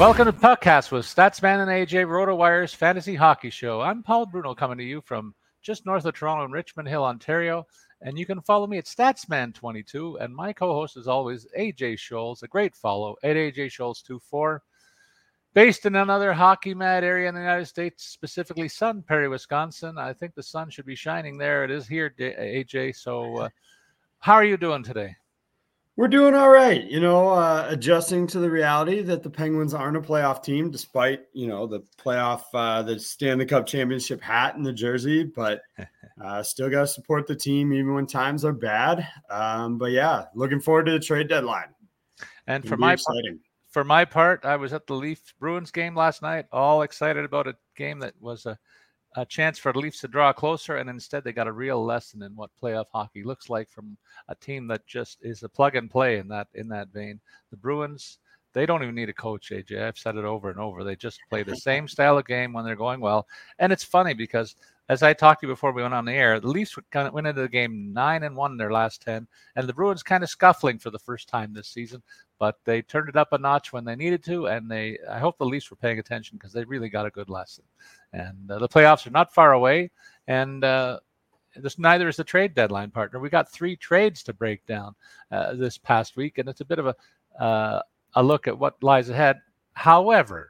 Welcome to Puckcast with Statsman and AJ RotoWire's Fantasy Hockey Show. I'm Paul Bruno coming to you from just north of Toronto in Richmond Hill, Ontario. And you can follow me at Statsman22. And my co-host is always AJ Scholes, a great follow at AJ Scholes24. Based in another hockey mad area in the United States, specifically Sun Prairie, Wisconsin. I think the sun should be shining there. It is here, AJ. So how are you doing today? We're doing all right, adjusting to the reality that the Penguins aren't a playoff team, despite, the playoff, the Stanley Cup championship hat and the jersey, but still got to support the team even when times are bad. But yeah, looking forward to the trade deadline. And for my part, I was at the Leafs Bruins game last night, all excited about a game that was a chance for the Leafs to draw closer, and instead they got a real lesson in what playoff hockey looks like from a team that just is a plug and play in that vein. The Bruins, they don't even need a coach, AJ. I've said it over and over. They just play the same style of game when they're going well. And it's funny because, as I talked to you before we went on the air, the Leafs kind of went into the game 9-1 in their last 10, and the Bruins kind of scuffling for the first time this season. But they turned it up a notch when they needed to, and I hope the Leafs were paying attention because they really got a good lesson. And the playoffs are not far away, and neither is the trade deadline, partner. We got 3 trades to break down this past week, and it's a bit of a look at what lies ahead. However,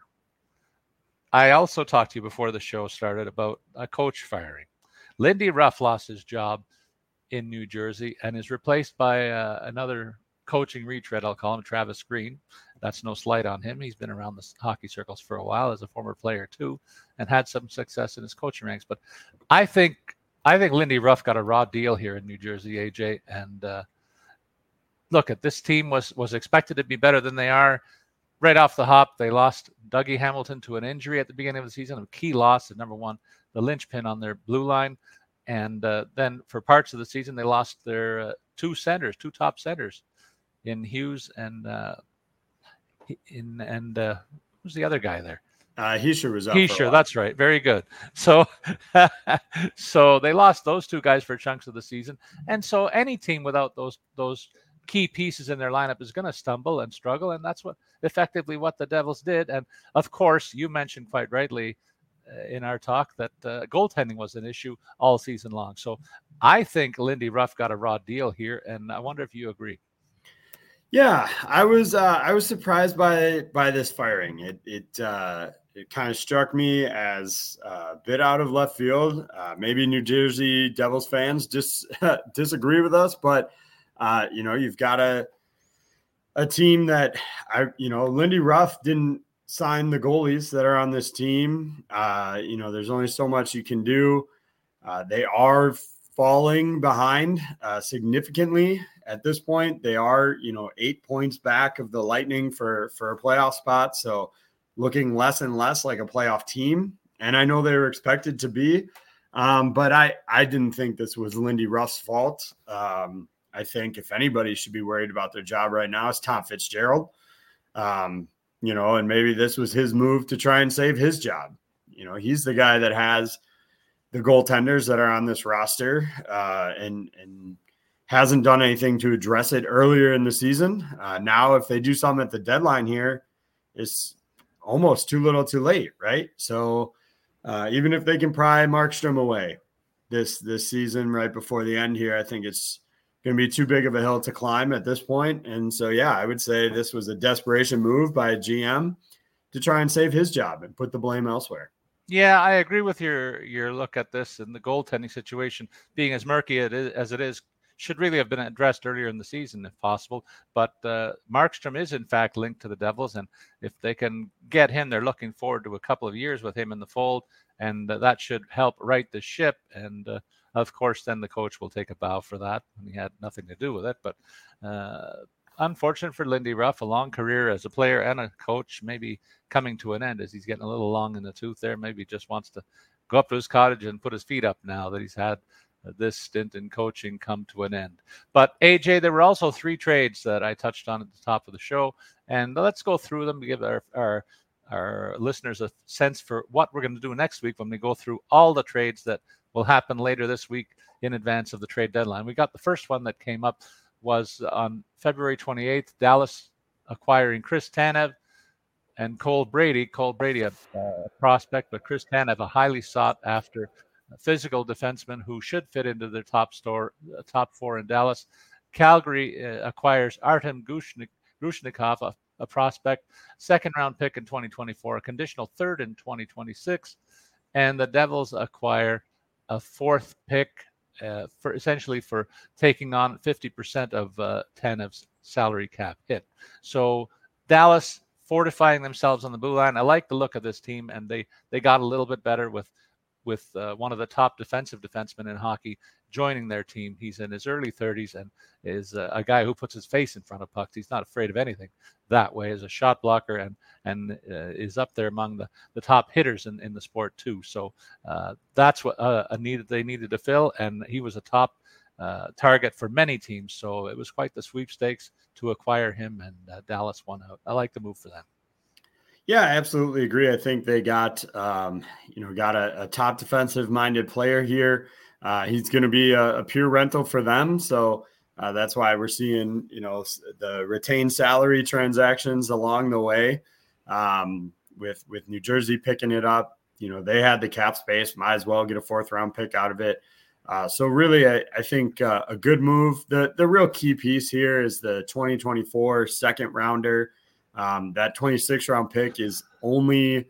I also talked to you before the show started about a coach firing. Lindy Ruff lost his job in New Jersey and is replaced by another coaching retread, I'll call him, Travis Green. That's no slight on him. He's been around the hockey circles for a while as a former player too, and had some success in his coaching ranks. But I think Lindy Ruff got a raw deal here in New Jersey, AJ. And look, at this team was expected to be better than they are. Right off the hop, they lost Dougie Hamilton to an injury at the beginning of the season, a key loss at number one, the linchpin on their blue line. And then for parts of the season, they lost their two top centers, in Hughes and who's the other guy there? Hischier was out. Hischier, that's right. Very good. So, so they lost those two guys for chunks of the season, and so any team without those key pieces in their lineup is going to stumble and struggle, and that's what the Devils did. And of course, you mentioned quite rightly in our talk that goaltending was an issue all season long. So, I think Lindy Ruff got a raw deal here, and I wonder if you agree. Yeah, I was surprised by this firing. It kind of struck me as a bit out of left field. Maybe New Jersey Devils fans disagree with us, but you've got a team that Lindy Ruff didn't sign the goalies that are on this team. There's only so much you can do. They are falling behind significantly. At this point, they are, 8 points back of the Lightning for a playoff spot. So looking less and less like a playoff team. And I know they were expected to be, but I didn't think this was Lindy Ruff's fault. I think if anybody should be worried about their job right now, it's Tom Fitzgerald. And maybe this was his move to try and save his job. He's the guy that has the goaltenders that are on this roster and hasn't done anything to address it earlier in the season. Now, if they do something at the deadline here, it's almost too little too late, right? So even if they can pry Markstrom away this season right before the end here, I think it's going to be too big of a hill to climb at this point. And so, yeah, I would say this was a desperation move by a GM to try and save his job and put the blame elsewhere. Yeah, I agree with your look at this, and the goaltending situation being as murky as it is should really have been addressed earlier in the season if possible. But Markstrom is in fact linked to the Devils, and if they can get him, they're looking forward to a couple of years with him in the fold, and that should help right the ship. And of course, then the coach will take a bow for that, and he had nothing to do with it. But unfortunate for Lindy Ruff, a long career as a player and a coach, maybe coming to an end as he's getting a little long in the tooth there. Maybe just wants to go up to his cottage and put his feet up now that he's had this stint in coaching come to an end. But AJ, there were also 3 trades that I touched on at the top of the show, and let's go through them to give our listeners a sense for what we're going to do next week when we go through all the trades that will happen later this week in advance of the trade deadline. We got the first one that came up was on February 28th, Dallas acquiring Chris Tanev. and Cole Brady, a prospect, but Chris Tanev, a highly sought after physical defenseman who should fit into their top four in Dallas. Calgary acquires Artem Grushnikov, a prospect, second round pick in 2024, a conditional third in 2026, and the Devils acquire a fourth pick for taking on 50% of Tanev's salary cap hit. So Dallas fortifying themselves on the blue line. I like the look of this team, and they got a little bit better with one of the top defensive defensemen in hockey joining their team. He's in his early 30s and is a guy who puts his face in front of pucks. He's not afraid of anything that way, as a shot blocker, and is up there among the top hitters in the sport too. So that's what they needed to fill, and he was a top target for many teams. So it was quite the sweepstakes to acquire him, and Dallas won out. I like the move for them. Yeah, I absolutely agree. I think they got a top defensive minded player here. He's going to be a pure rental for them. So that's why we're seeing, the retained salary transactions along the way, with New Jersey picking it up. They had the cap space, might as well get a 4th round pick out of it. So really, I think a good move. The real key piece here is the 2024 second rounder. That 26th round pick is only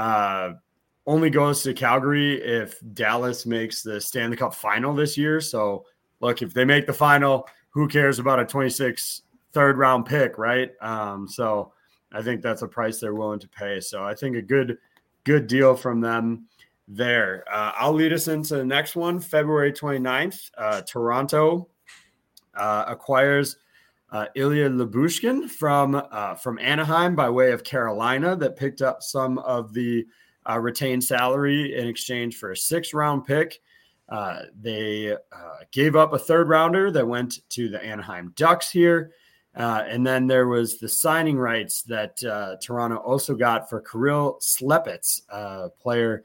goes to Calgary if Dallas makes the Stanley Cup final this year. So look, if they make the final, who cares about a 26th third round pick, right? So I think that's a price they're willing to pay. So I think a good deal from them there. I'll lead us into the next one. February 29th, Toronto acquires Ilya Lyubushkin from Anaheim by way of Carolina, that picked up some of the retained salary in exchange for a 6th round pick. They gave up a 3rd rounder that went to the Anaheim Ducks here. And then there was the signing rights that Toronto also got for Kirill Slepets, player,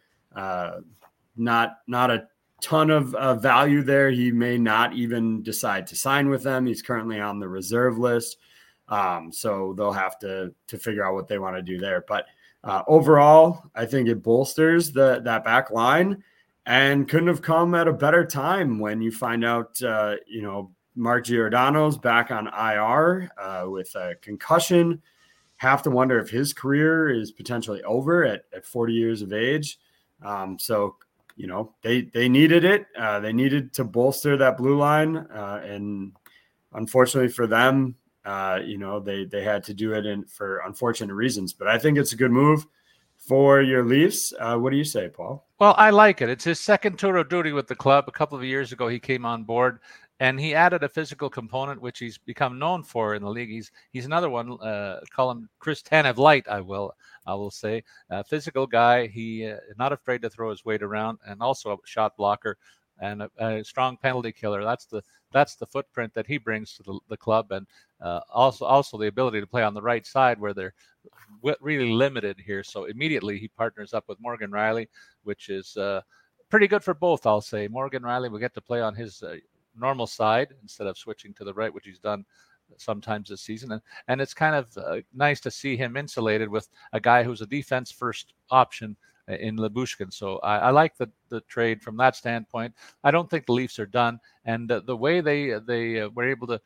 not a ton of value there. He may not even decide to sign with them. He's currently on the reserve list. So they'll have to figure out what they want to do there. But overall, I think it bolsters that back line, and couldn't have come at a better time when you find out, Mark Giordano's back on IR with a concussion. Have to wonder if his career is potentially over at 40 years of age. So they needed it. They needed to bolster that blue line. And unfortunately for them, they had to do it for unfortunate reasons. But I think it's a good move for your Leafs. What do you say, Paul? Well, I like it. It's his second tour of duty with the club. A couple of years ago, he came on board, and he added a physical component, which he's become known for in the league. He's another one. Call him Chris Tanev light. I will say, physical guy. He not afraid to throw his weight around, and also a shot blocker and a strong penalty killer. That's the footprint that he brings to the club, and also the ability to play on the right side where they're really limited here. So immediately he partners up with Morgan Rielly, which is pretty good for both, I'll say. Morgan Rielly will get to play on his normal side instead of switching to the right, which he's done sometimes this season. And it's kind of nice to see him insulated with a guy who's a defense first option in Lyubushkin. So I like the trade from that standpoint. I don't think the Leafs are done. And the way they were able to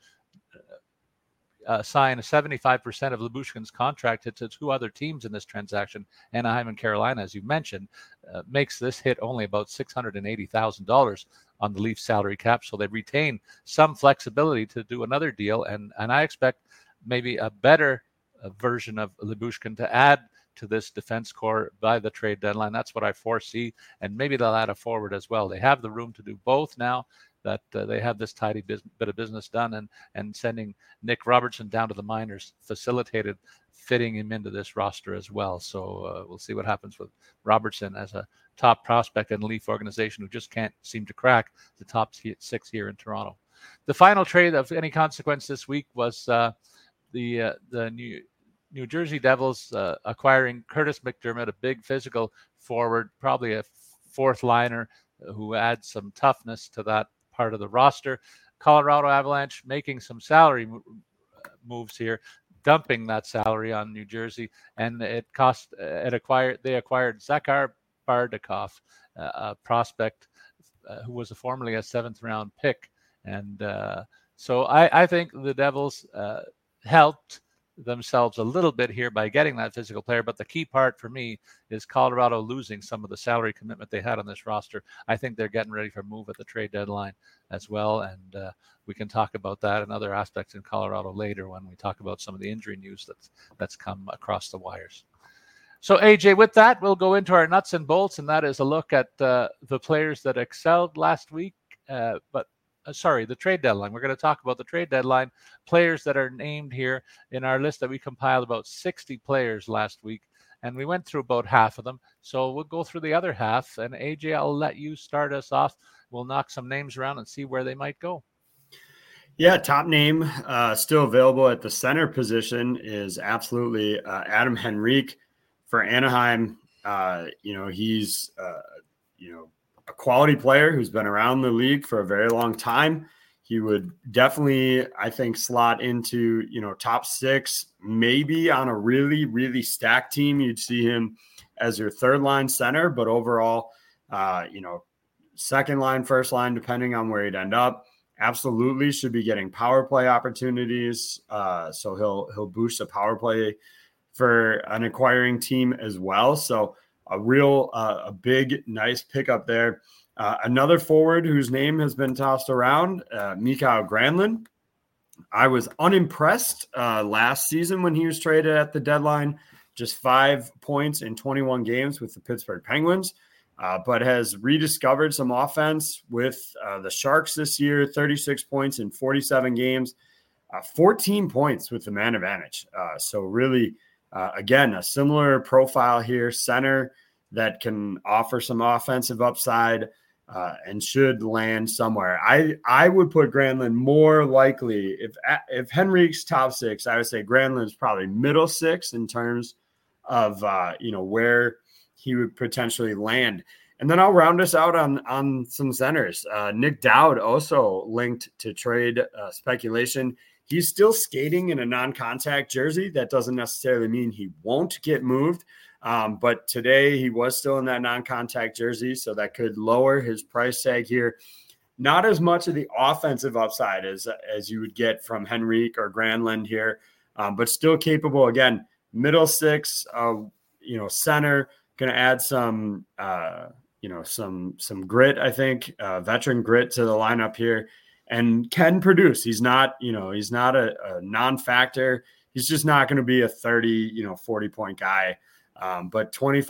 sign a 75% of Lyubushkin's contract to 2 other teams in this transaction, Anaheim and Carolina, as you mentioned, makes this hit only about $680,000 on the Leafs salary cap. So they retain some flexibility to do another deal. And I expect maybe a better version of Lyubushkin to add to this defense core by the trade deadline. That's what I foresee. And maybe they'll add a forward as well. They have the room to do both now that they have this tidy bit of business done, and sending Nick Robertson down to the minors facilitated fitting him into this roster as well. So we'll see what happens with Robertson as a top prospect in the Leaf organization who just can't seem to crack the top 6 here in Toronto. The final trade of any consequence this week was the New Jersey Devils acquiring Curtis McDermott, a big physical forward, probably a 4th liner who adds some toughness to that part of the roster. Colorado Avalanche making some salary moves here. dumping that salary on New Jersey, and they acquired Zakhar Bardakov, a prospect who was formerly a 7th round pick. And so I think the Devils helped themselves a little bit here by getting that physical player. But the key part for me is Colorado losing some of the salary commitment they had on this roster. I think they're getting ready for a move at the trade deadline as well. And we can talk about that and other aspects in Colorado later when we talk about some of the injury news that's come across the wires. So, AJ, with that, we'll go into our nuts and bolts, and that is a look at the players that excelled last week. The trade deadline. We're going to talk about the trade deadline, players that are named here in our list that we compiled, about 60 players last week, and we went through about half of them. So we'll go through the other half, and AJ, I'll let you start us off. We'll knock some names around and see where they might go. Yeah, top name still available at the center position is absolutely Adam Henrique for Anaheim. He's a quality player who's been around the league for a very long time. He would definitely, I think, slot into, top 6, maybe on a really, really stacked team. You'd see him as your third line center, but overall, second line, first line, depending on where he'd end up. Absolutely should be getting power play opportunities. So he'll boost the power play for an acquiring team as well. So a big, nice pickup there. Another forward whose name has been tossed around, Mikael Granlund. I was unimpressed last season when he was traded at the deadline, just 5 points in 21 games with the Pittsburgh Penguins, but has rediscovered some offense with the Sharks this year, 36 points in 47 games, 14 points with the man advantage. So really, again, a similar profile here, center that can offer some offensive upside and should land somewhere. I would put Granlund more likely, if Henrique's top 6, I would say Granlund's probably middle 6 in terms of where he would potentially land. And then I'll round us out on some centers. Nick Dowd also linked to trade speculation. He's still skating in a non-contact jersey. That doesn't necessarily mean he won't get moved. But today he was still in that non-contact jersey, so that could lower his price tag here. Not as much of the offensive upside as you would get from Henrique or Granlund here, but still capable. Again, middle 6, center, going to add some grit, I think, veteran grit to the lineup here, and can produce. He's not a non-factor. He's just not going to be a 30, 40-point guy. But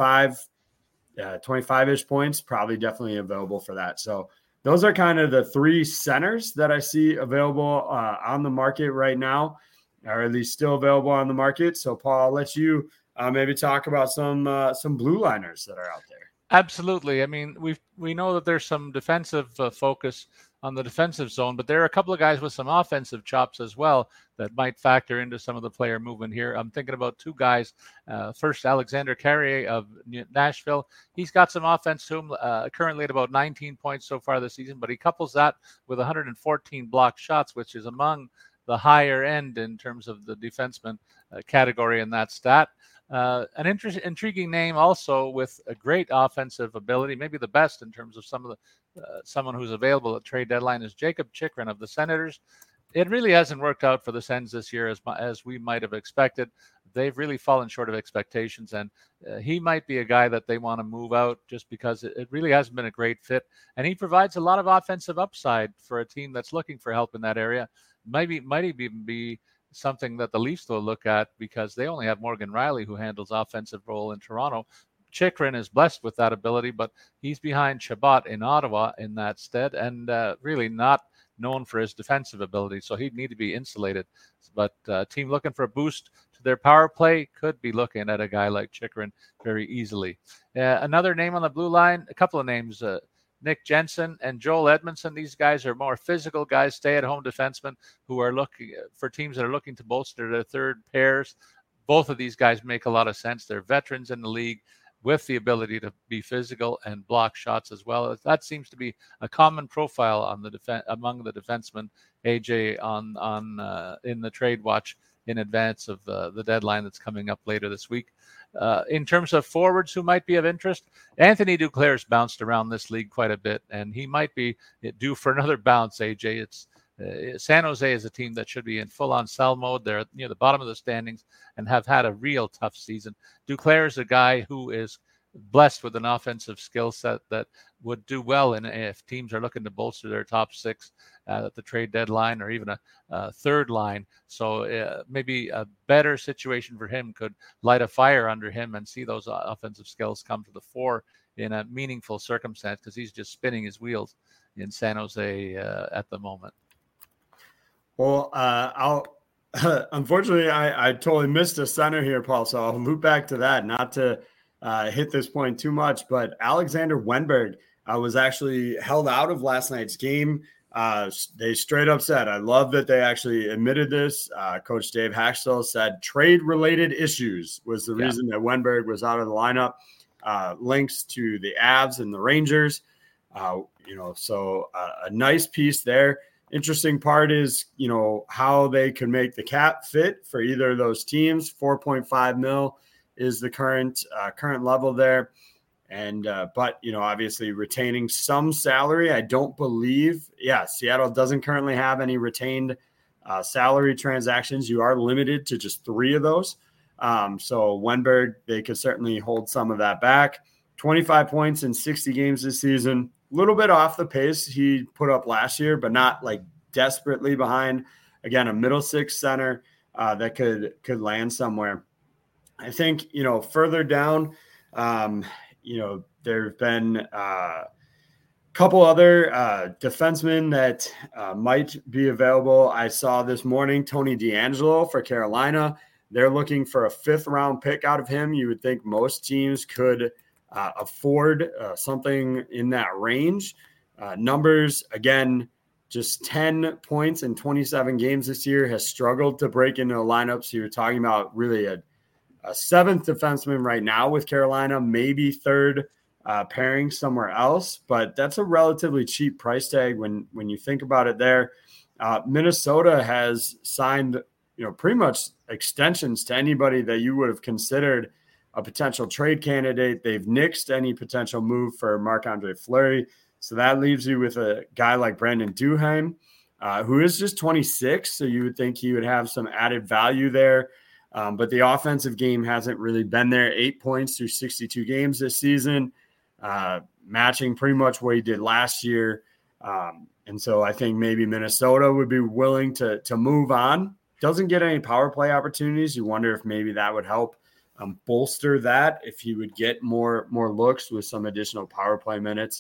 25-ish points, probably definitely available for that. So those are kind of the 3 centers that I see available on the market right now, or at least still available on the market. So Paul, I'll let you maybe talk about some blue liners that are out there. Absolutely. I mean, we know that there's some defensive focus on the defensive zone, but there are a couple of guys with some offensive chops as well that might factor into some of the player movement here. I'm thinking about 2 guys. First, Alexander Carrier of Nashville. He's got some offense to him, currently at about 19 points so far this season, but he couples that with 114 blocked shots, which is among the higher end in terms of the defenseman category in that stat. An intriguing name also with a great offensive ability, maybe the best in terms of someone who's available at trade deadline, is Jakob Chychrun of the Senators. It really hasn't worked out for the Sens this year as we might have expected. They've really fallen short of expectations, and he might be a guy that they want to move out just because it really hasn't been a great fit. And he provides a lot of offensive upside for a team that's looking for help in that area. Might even be something that the Leafs will look at, because they only have Morgan Rielly, who handles offensive role in Toronto. Chychrun is blessed with that ability, but he's behind Chabot in Ottawa in that stead, and really not known for his defensive ability, so he'd need to be insulated. But team looking for a boost to their power play could be looking at a guy like Chychrun very easily. Another name on the blue line, a couple of names, Nick Jensen and Joel Edmondson. These guys are more physical guys, stay-at-home defensemen who are looking for teams that are looking to bolster their third pairs. Both of these guys make a lot of sense. They're veterans in the league with the ability to be physical and block shots as well. That seems to be a common profile on the among the defensemen. AJ on in the trade watch in advance of the deadline that's coming up later this week. In terms of forwards who might be of interest, Anthony Duclair's bounced around this league quite a bit, and he might be due for another bounce, AJ. It's San Jose is a team that should be in full-on sell mode. They're near the bottom of the standings and have had a real tough season. Duclair is a guy who is blessed with an offensive skill set that would do well if teams are looking to bolster their top six at the trade deadline, or even a third line. So maybe a better situation for him could light a fire under him and see those offensive skills come to the fore in a meaningful circumstance, because he's just spinning his wheels in San Jose at the moment. Well, unfortunately, I totally missed a center here, Paul. So I'll loop back to that, not to hit this point too much. But Alexander Wenberg was actually held out of last night's game. They straight up said, I love that they actually admitted this. Coach Dave Haxtell said trade-related issues was the reason that Wenberg was out of the lineup. Links to the Avs and the Rangers. So a nice piece there. Interesting part is, how they can make the cap fit for either of those teams. 4.5 mil is the current level there. And, but, obviously retaining some salary. I don't believe, Seattle doesn't currently have any retained salary transactions. You are limited to just 3 of those. So Wenberg, they could certainly hold some of that back. 25 points in 60 games this season. A little bit off the pace he put up last year, but not like desperately behind. Again, a middle six center that could land somewhere. I think, further down, there have been a couple other defensemen that might be available. I saw this morning Tony DeAngelo for Carolina. They're looking for a 5th-round pick out of him. You would think most teams could afford something in that range. Numbers, again, just 10 points in 27 games this year, has struggled to break into a lineup. So you're talking about really a 7th defenseman right now with Carolina, maybe 3rd pairing somewhere else. But that's a relatively cheap price tag when you think about it there. Minnesota has signed, pretty much extensions to anybody that you would have considered a potential trade candidate. They've nixed any potential move for Marc-Andre Fleury. So that leaves you with a guy like Brandon Duhaime, who is just 26. So you would think he would have some added value there. But the offensive game hasn't really been there. 8 points through 62 games this season, matching pretty much what he did last year. And so I think maybe Minnesota would be willing to move on. Doesn't get any power play opportunities. You wonder if maybe that would help bolster that, if he would get more looks with some additional power play minutes.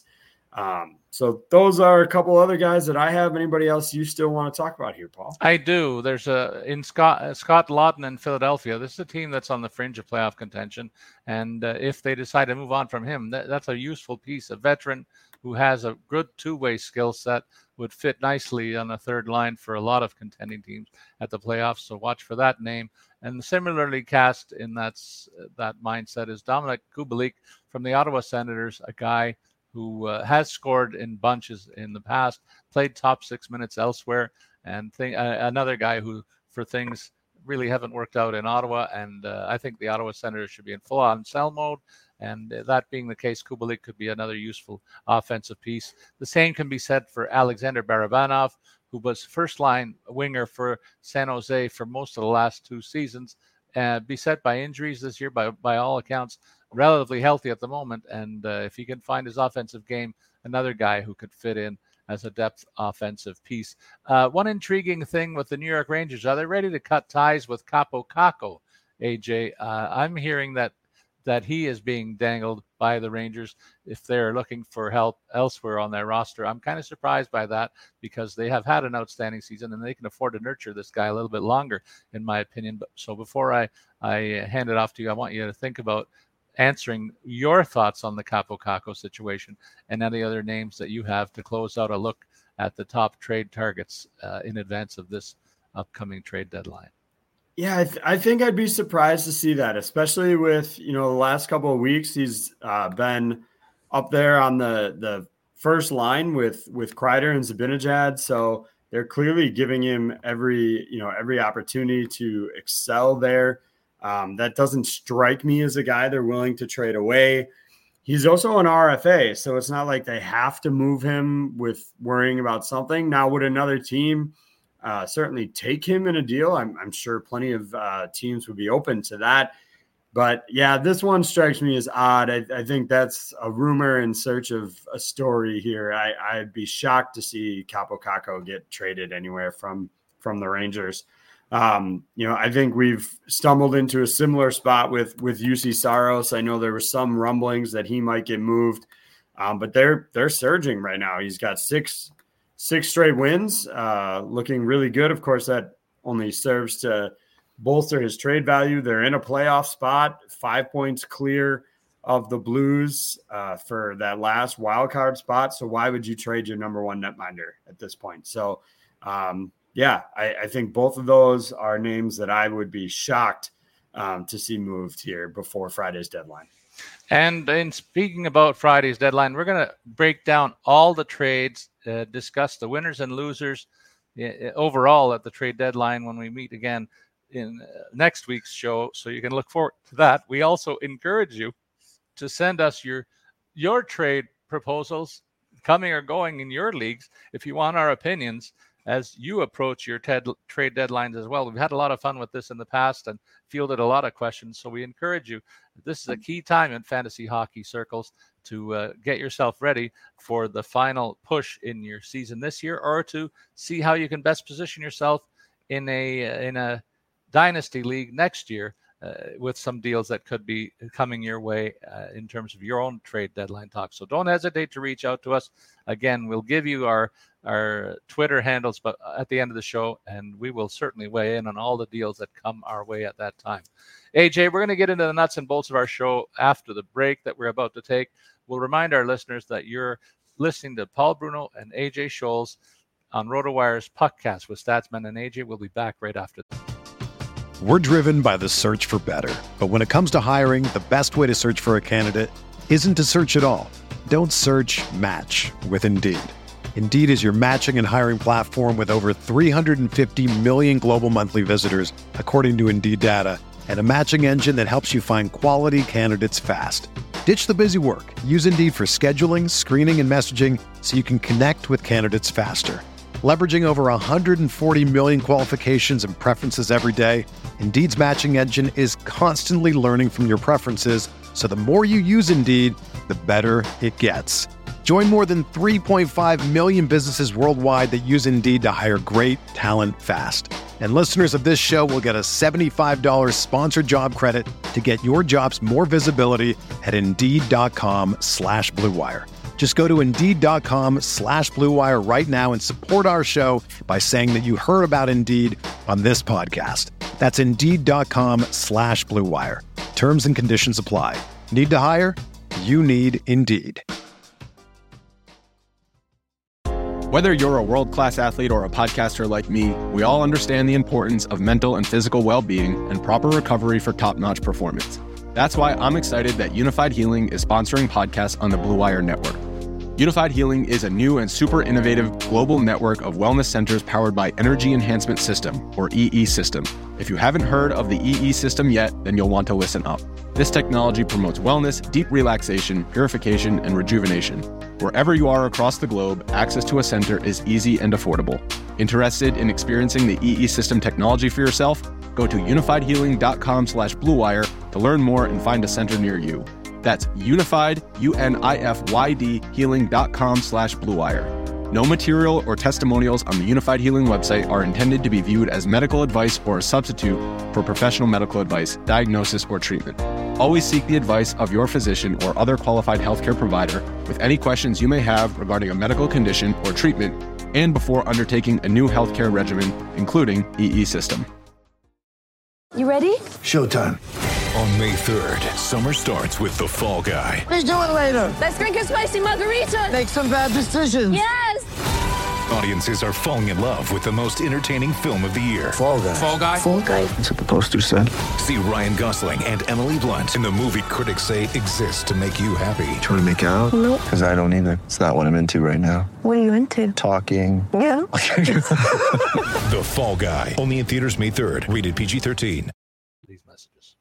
So those are a couple other guys that I have. Anybody else you still want to talk about here, Paul? I do. There's in Scott Lawton in Philadelphia. This is a team that's on the fringe of playoff contention. And if they decide to move on from him, that's a useful piece. A veteran who has a good two-way skill set would fit nicely on a third line for a lot of contending teams at the playoffs. So watch for that name. And similarly cast in that mindset is Dominic Kubalik from the Ottawa Senators, a guy who has scored in bunches in the past, played top 6 minutes elsewhere, and another guy who, for things really haven't worked out in Ottawa. And I think the Ottawa Senators should be in full-on sell mode. And that being the case, Kubalik could be another useful offensive piece. The same can be said for Alexander Barabanov, who was first-line winger for San Jose for most of the last 2 seasons, beset by injuries this year, by all accounts, relatively healthy at the moment. And if he can find his offensive game, another guy who could fit in as a depth offensive piece. One intriguing thing with the New York Rangers, are they ready to cut ties with Kaapo Kakko, AJ? I'm hearing that he is being dangled by the Rangers if they're looking for help elsewhere on their roster. I'm kind of surprised by that, because they have had an outstanding season and they can afford to nurture this guy a little bit longer, in my opinion. But so before I hand it off to you, I want you to think about answering your thoughts on the Kaapo Kakko situation and any other names that you have to close out a look at the top trade targets in advance of this upcoming trade deadline. Yeah, I think I'd be surprised to see that, especially with, the last couple of weeks. He's been up there on the first line with Kreider and Zibanejad. So they're clearly giving him every opportunity to excel there. That doesn't strike me as a guy they're willing to trade away. He's also an RFA, so it's not like they have to move him with worrying about something. Now, would another team certainly take him in a deal? I'm sure plenty of teams would be open to that. But, yeah, this one strikes me as odd. I think that's a rumor in search of a story here. I'd be shocked to see Kaapo Kakko get traded anywhere from the Rangers. I think we've stumbled into a similar spot with UC Saros. I know there were some rumblings that he might get moved, but they're surging right now. He's got six straight wins, looking really good. Of course, that only serves to bolster his trade value. They're in a playoff spot, 5 points clear of the Blues for that last wild card spot. So why would you trade your number one netminder at this point? So, I think both of those are names that I would be shocked to see moved here before Friday's deadline. And in speaking about Friday's deadline, we're going to break down all the trades, discuss the winners and losers overall at the trade deadline when we meet again in next week's show. So you can look forward to that. We also encourage you to send us your trade proposals coming or going in your leagues if you want our opinions as you approach your trade deadlines as well. We've had a lot of fun with this in the past and fielded a lot of questions. So we encourage you. This is a key time in fantasy hockey circles to get yourself ready for the final push in your season this year, or to see how you can best position yourself in a dynasty league next year with some deals that could be coming your way in terms of your own trade deadline talk. So don't hesitate to reach out to us. Again, we'll give you our Twitter handles but at the end of the show, and we will certainly weigh in on all the deals that come our way at that time. AJ, we're going to get into the nuts and bolts of our show after the break that we're about to take. We'll remind our listeners that you're listening to Paul Bruno and AJ Scholes on RotoWire's Puckcast with Statsman and AJ. We'll be back right after this. We're driven by the search for better. But when it comes to hiring, the best way to search for a candidate isn't to search at all. Don't search, match with Indeed. Indeed is your matching and hiring platform with over 350 million global monthly visitors, according to Indeed data, and a matching engine that helps you find quality candidates fast. Ditch the busy work. Use Indeed for scheduling, screening, and messaging so you can connect with candidates faster. Leveraging over 140 million qualifications and preferences every day, Indeed's matching engine is constantly learning from your preferences, so the more you use Indeed, the better it gets. Join more than 3.5 million businesses worldwide that use Indeed to hire great talent fast. And listeners of this show will get a $75 sponsored job credit to get your jobs more visibility at Indeed.com/Blue Wire. Just go to Indeed.com/Blue Wire right now and support our show by saying that you heard about Indeed on this podcast. That's Indeed.com/Blue Wire. Terms and conditions apply. Need to hire? You need Indeed. Whether you're a world-class athlete or a podcaster like me, we all understand the importance of mental and physical well-being and proper recovery for top-notch performance. That's why I'm excited that Unified Healing is sponsoring podcasts on the Blue Wire Network. Unified Healing is a new and super innovative global network of wellness centers powered by Energy Enhancement System, or EE System. If you haven't heard of the EE System yet, then you'll want to listen up. This technology promotes wellness, deep relaxation, purification, and rejuvenation. Wherever you are across the globe, access to a center is easy and affordable. Interested in experiencing the EE System technology for yourself? Go to unifiedhealing.com/Blue Wire to learn more and find a center near you. That's unified, UNIFYD, healing.com/Blue Wire. No material or testimonials on the Unified Healing website are intended to be viewed as medical advice or a substitute for professional medical advice, diagnosis, or treatment. Always seek the advice of your physician or other qualified healthcare provider with any questions you may have regarding a medical condition or treatment and before undertaking a new healthcare regimen, including EE System. You ready? Showtime. On May 3rd, summer starts with The Fall Guy. Let's do it later. Let's drink a spicy margarita. Make some bad decisions. Yes. On Audiences are falling in love with the most entertaining film of the year. Fall Guy. Fall Guy? Fall Guy. That's what the poster said. See Ryan Gosling and Emily Blunt in the movie critics say exists to make you happy. Trying to make it out? Nope. Because I don't either. It's not what I'm into right now. What are you into? Talking. Yeah. The Fall Guy. Only in theaters May 3rd. Rated PG-13. These messages.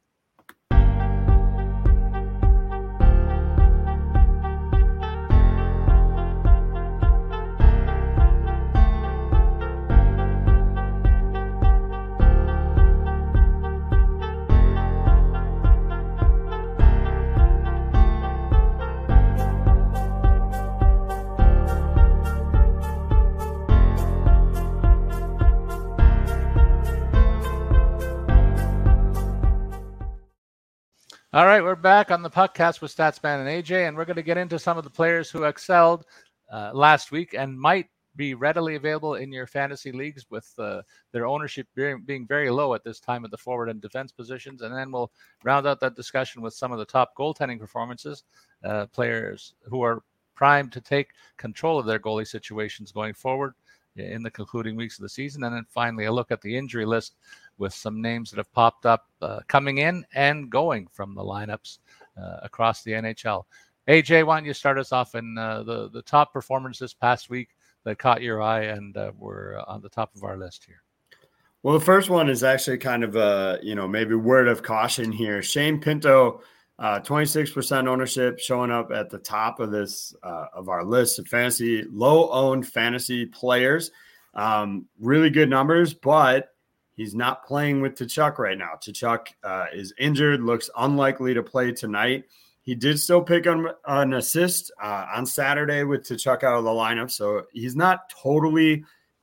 All right, we're back on the podcast with Statsman and AJ, and we're going to get into some of the players who excelled last week and might be readily available in your fantasy leagues with their ownership being very low at this time at the forward and defense positions. And then we'll round out that discussion with some of the top goaltending performances, players who are primed to take control of their goalie situations going forward in the concluding weeks of the season. And then finally, a look at the injury list with some names that have popped up coming in and going from the lineups across the NHL. AJ, why don't you start us off in the top performers this past week that caught your eye and were on the top of our list here? Well, the first one is actually kind of a, maybe word of caution here. Shane Pinto, 26% ownership, showing up at the top of this of our list of fantasy low-owned fantasy players. Really good numbers, but he's not playing with Tkachuk right now. Tkachuk is injured, looks unlikely to play tonight. He did still pick an assist on Saturday with Tkachuk out of the lineup, so he's not totally,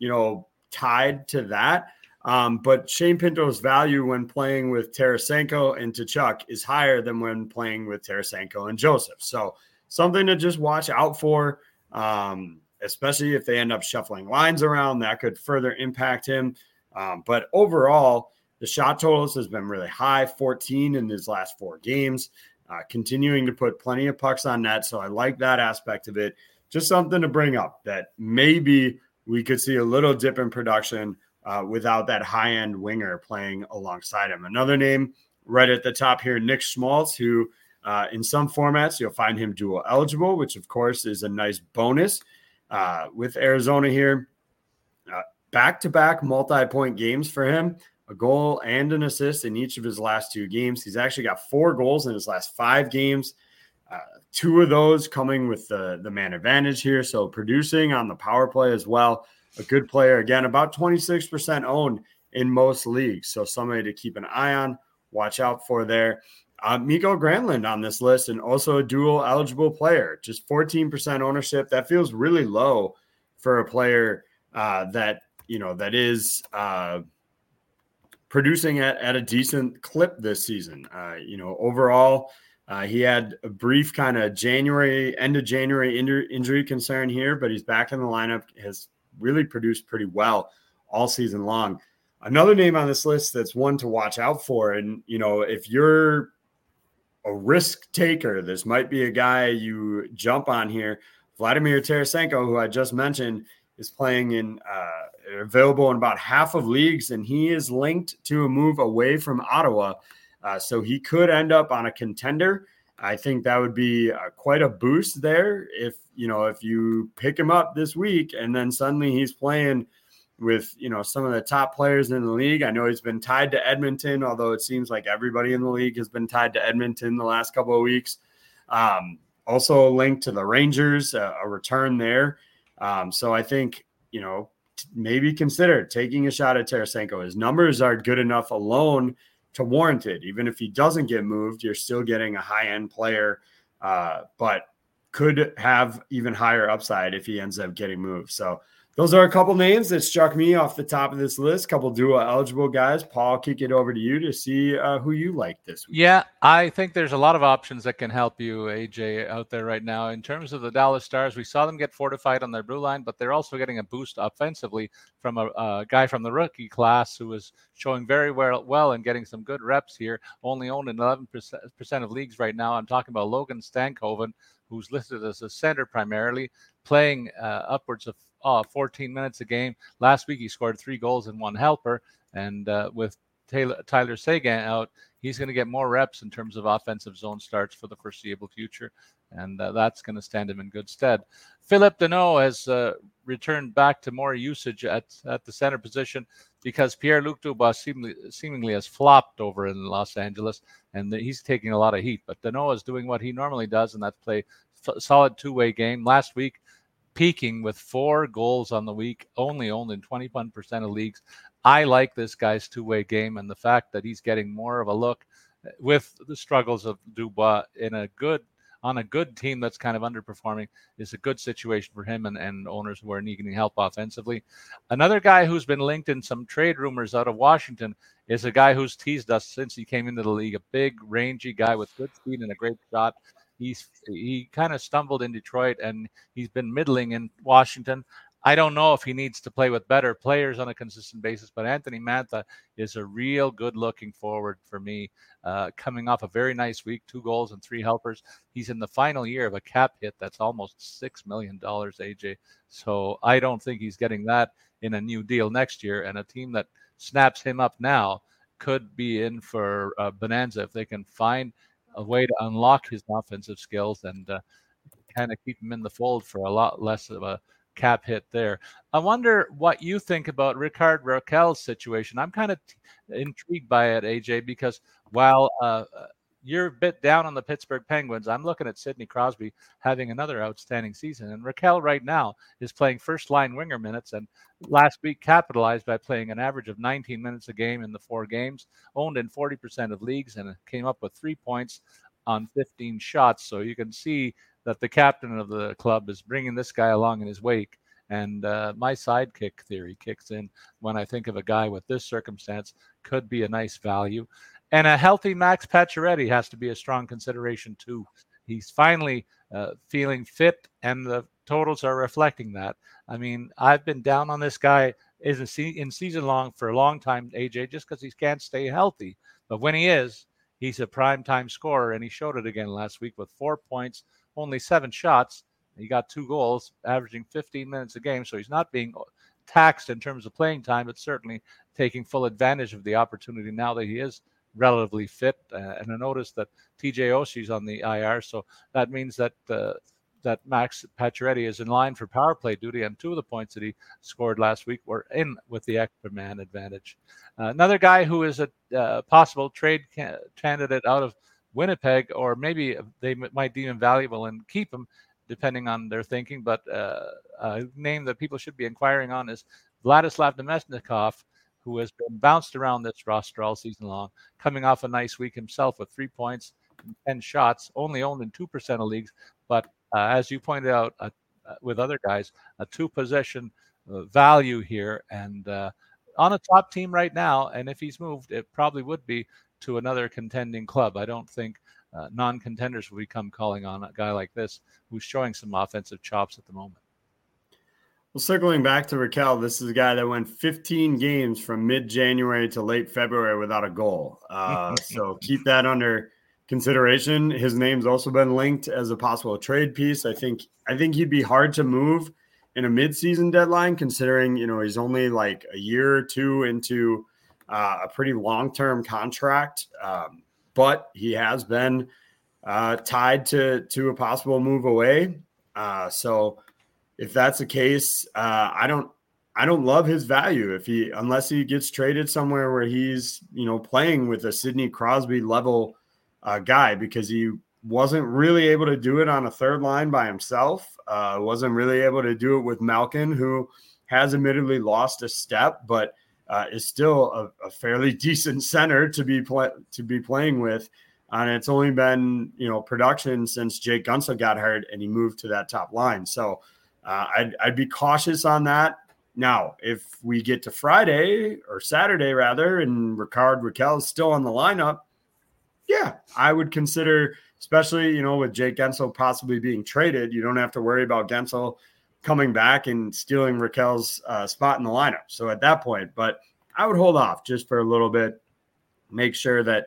tied to that. But Shane Pinto's value when playing with Tarasenko and Tkachuk is higher than when playing with Tarasenko and Joseph. So something to just watch out for, especially if they end up shuffling lines around. That could further impact him. But overall, the shot totals has been really high, 14 in his last 4 games, continuing to put plenty of pucks on net. So I like that aspect of it. Just something to bring up that maybe we could see a little dip in production without that high-end winger playing alongside him. Another name right at the top here, Nick Schmaltz, who in some formats you'll find him dual eligible, which of course is a nice bonus with Arizona here. Back-to-back multi-point games for him, a goal and an assist in each of his last 2 games. He's actually got 4 goals in his last 5 games, 2 of those coming with the man advantage here, so producing on the power play as well. A good player, again, about 26% owned in most leagues, so somebody to keep an eye on, watch out for there. Mikael Granlund on this list, and also a dual eligible player, just 14% ownership. That feels really low for a player that is producing at a decent clip this season. Overall, he had a brief kind of end of January injury concern here, but he's back in the lineup, has really produced pretty well all season long. Another name on this list that's one to watch out for, and, if you're a risk taker, this might be a guy you jump on here. Vladimir Tarasenko, who I just mentioned, is playing available in about half of leagues, and he is linked to a move away from Ottawa. So he could end up on a contender. I think that would be quite a boost there if you pick him up this week and then suddenly he's playing with, some of the top players in the league. I know he's been tied to Edmonton, although it seems like everybody in the league has been tied to Edmonton the last couple of weeks. Also linked to the Rangers, a return there. So I think, maybe consider taking a shot at Tarasenko. His numbers are good enough alone to warrant it. Even if he doesn't get moved, you're still getting a high-end player, but could have even higher upside if he ends up getting moved. So those are a couple names that struck me off the top of this list, couple dual eligible guys. Paul, kick it over to you to see who you like this week. Yeah, I think there's a lot of options that can help you, AJ, out there right now. In terms of the Dallas Stars, we saw them get fortified on their blue line, but they're also getting a boost offensively from a guy from the rookie class who is showing very well and getting some good reps here. Only owned in 11% of leagues right now. I'm talking about Logan Stankoven, who's listed as a center primarily, playing upwards of 14 minutes a game. Last week, he scored 3 goals and 1 helper. And with Tyler Seguin out, he's going to get more reps in terms of offensive zone starts for the foreseeable future. And that's going to stand him in good stead. Phillip Danault has returned back to more usage at the center position because Pierre-Luc Dubois seemingly has flopped over in Los Angeles, and he's taking a lot of heat. But Danault is doing what he normally does, and that's play solid two-way game. Last week, peaking with 4 goals on the week, only owned in 21% of leagues. I like this guy's two-way game, and the fact that he's getting more of a look with the struggles of Dubois on a good team that's kind of underperforming is a good situation for him and owners who are needing help offensively. Another guy who's been linked in some trade rumors out of Washington is a guy who's teased us since he came into the league, a big, rangy guy with good speed and a great shot. He kind of stumbled in Detroit, and he's been middling in Washington. I don't know if he needs to play with better players on a consistent basis, but Anthony Mantha is a real good-looking forward for me, coming off a very nice week, 2 goals and 3 helpers. He's in the final year of a cap hit that's almost $6 million, AJ. So I don't think he's getting that in a new deal next year, and a team that snaps him up now could be in for bonanza if they can find a way to unlock his offensive skills and kind of keep him in the fold for a lot less of a cap hit there. I wonder what you think about Rickard Rakell's situation. I'm kind of intrigued by it, AJ, because while you're a bit down on the Pittsburgh Penguins, I'm looking at Sidney Crosby having another outstanding season. And Rakell right now is playing first-line winger minutes, and last week capitalized by playing an average of 19 minutes a game in the 4 games, owned in 40% of leagues, and came up with 3 points on 15 shots. So you can see that the captain of the club is bringing this guy along in his wake. And my sidekick theory kicks in when I think of a guy with this circumstance, could be a nice value. And a healthy Max Pacioretty has to be a strong consideration too. He's finally feeling fit, and the totals are reflecting that. I mean, I've been down on this guy in season long for a long time, AJ, just because he can't stay healthy. But when he is, he's a prime-time scorer, and he showed it again last week with 4 points, only 7 shots. He got 2 goals, averaging 15 minutes a game, so he's not being taxed in terms of playing time, but certainly taking full advantage of the opportunity now that he is relatively fit. And I noticed that TJ Oshie's on the IR, so that means that that Max Pacioretty is in line for power play duty, and 2 of the points that he scored last week were in with the extra man advantage. Another guy who is a possible trade candidate out of Winnipeg, or maybe they might deem him valuable and keep him, depending on their thinking, but a name that people should be inquiring on is Vladislav Namestnikov, who has been bounced around this roster all season long, coming off a nice week himself with 3 points and 10 shots, only owned in 2% of leagues, but as you pointed out with other guys, a 2-possession value here, and on a top team right now, and if he's moved, it probably would be to another contending club. I don't think non-contenders will become calling on a guy like this who's showing some offensive chops at the moment. Well, circling back to Rakell, this is a guy that went 15 games from mid-January to late February without a goal. So keep that under consideration. His name's also been linked as a possible trade piece. I think he'd be hard to move in a mid-season deadline, considering, he's only like a year or 2 into a pretty long-term contract. But he has been tied to a possible move away. So if that's the case, I don't love his value unless he gets traded somewhere where he's, playing with a Sidney Crosby level guy, because he wasn't really able to do it on a third line by himself. Wasn't really able to do it with Malkin, who has admittedly lost a step, but is still a fairly decent center to be playing with. And it's only been, production since Jake Guentzel got hurt and he moved to that top line. So I'd be cautious on that. Now, if we get to Friday or Saturday rather, and Rickard Rakell is still on the lineup, yeah, I would consider, especially, with Jake Guentzel possibly being traded, you don't have to worry about Guentzel coming back and stealing Rakell's spot in the lineup. So at that point, but I would hold off just for a little bit, make sure that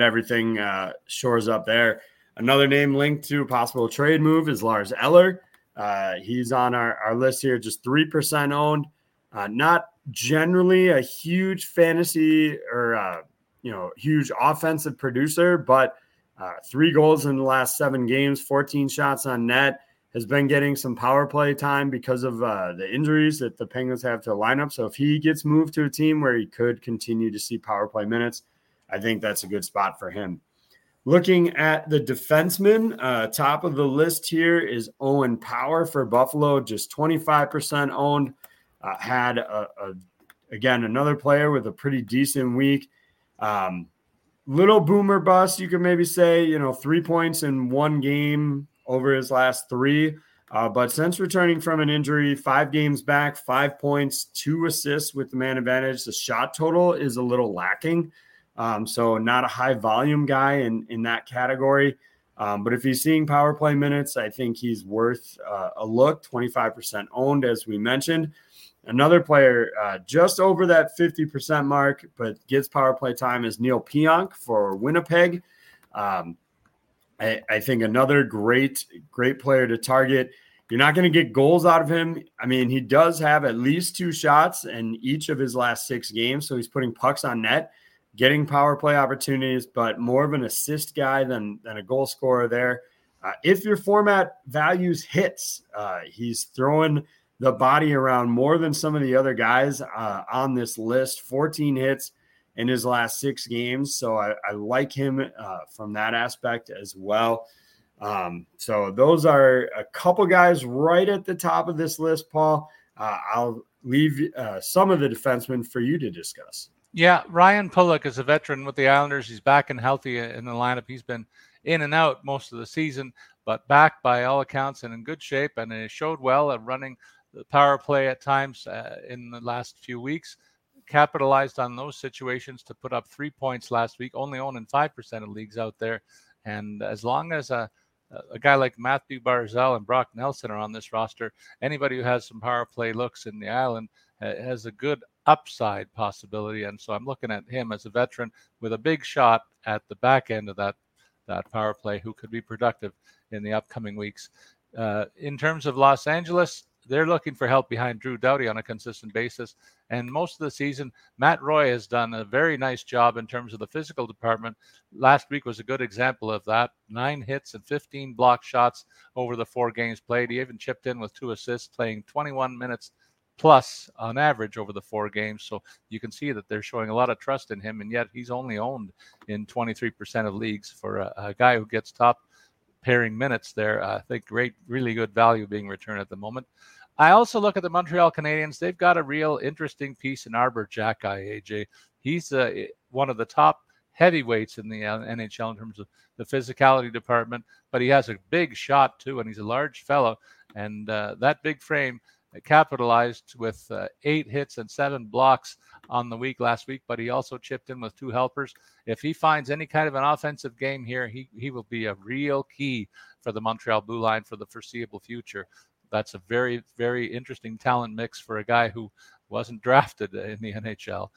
everything shores up there. Another name linked to a possible trade move is Lars Eller. He's on our list here, just 3% owned. Not generally a huge fantasy or, huge offensive producer, but 3 goals in the last 7 games, 14 shots on net, has been getting some power play time because of the injuries that the Penguins have to the lineup. So if he gets moved to a team where he could continue to see power play minutes, I think that's a good spot for him. Looking at the defensemen, top of the list here is Owen Power for Buffalo, just 25% owned. Had again another player with a pretty decent week. Little boomer bust, you could maybe say, 3 points in 1 game over his last 3. But since returning from an injury, 5 games back, 5 points, 2 assists with the man advantage. The shot total is a little lacking. So not a high volume guy in that category. But if he's seeing power play minutes, I think he's worth a look. 25% owned, as we mentioned. Another player just over that 50% mark, but gets power play time, is Neil Pionk for Winnipeg. I think another great player to target. You're not going to get goals out of him. I mean, he does have at least 2 shots in each of his last 6 games, so he's putting pucks on net, getting power play opportunities, but more of an assist guy than a goal scorer there. If your format values hits, he's throwing the body around more than some of the other guys on this list. 14 hits in his last 6 games. So I like him from that aspect as well. So those are a couple guys right at the top of this list, Paul. I'll leave some of the defensemen for you to discuss. Yeah, Ryan Pulock is a veteran with the Islanders. He's back and healthy in the lineup. He's been in and out most of the season, but back by all accounts and in good shape. And it showed well at running the power play at times in the last few weeks. Capitalized on those situations to put up 3 points last week, only owning 5% of leagues out there. And as long as a guy like Matthew Barzal and Brock Nelson are on this roster, anybody who has some power play looks in the island has a good upside possibility. And so I'm looking at him as a veteran with a big shot at the back end of that power play who could be productive in the upcoming weeks. In terms of Los Angeles, they're looking for help behind Drew Doughty on a consistent basis. And most of the season, Matt Roy has done a very nice job in terms of the physical department. Last week was a good example of that. 9 hits and 15 block shots over the 4 games played. He even chipped in with 2 assists, playing 21 minutes plus on average over the 4 games. So you can see that they're showing a lot of trust in him, and yet he's only owned in 23% of leagues for a guy who gets top pairing minutes there. I think really good value being returned at the moment. I also look at the Montreal Canadiens. They've got a real interesting piece in Arbor Xhekaj, AJ. He's one of the top heavyweights in the NHL in terms of the physicality department, but he has a big shot too, and he's a large fellow. And that big frame capitalized with 8 hits and 7 blocks on the week last week, but he also chipped in with 2 helpers. If he finds any kind of an offensive game here, he will be a real key for the Montreal Blue Line for the foreseeable future. That's a very, very interesting talent mix for a guy who wasn't drafted in the NHL